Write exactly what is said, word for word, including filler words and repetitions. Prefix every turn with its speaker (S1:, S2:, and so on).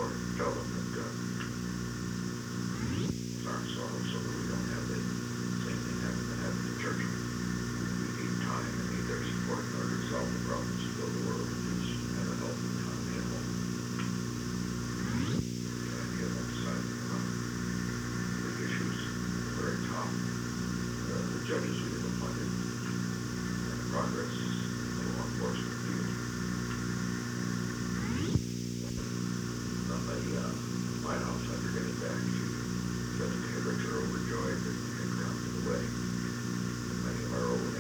S1: tell, tell them that, uh, it's our sorrow so that we don't have the same thing happen that happened to church. We need time and need their support in order to solve the problems of the world and just have a healthy economy at home. Trying to get them decided about the issues at the very top. Uh, the judges we have appointed and the progress in the law enforcement field. On the uh, White House, after getting back to Judge Taylor, are overjoyed that we had come to the wedding. Many of our old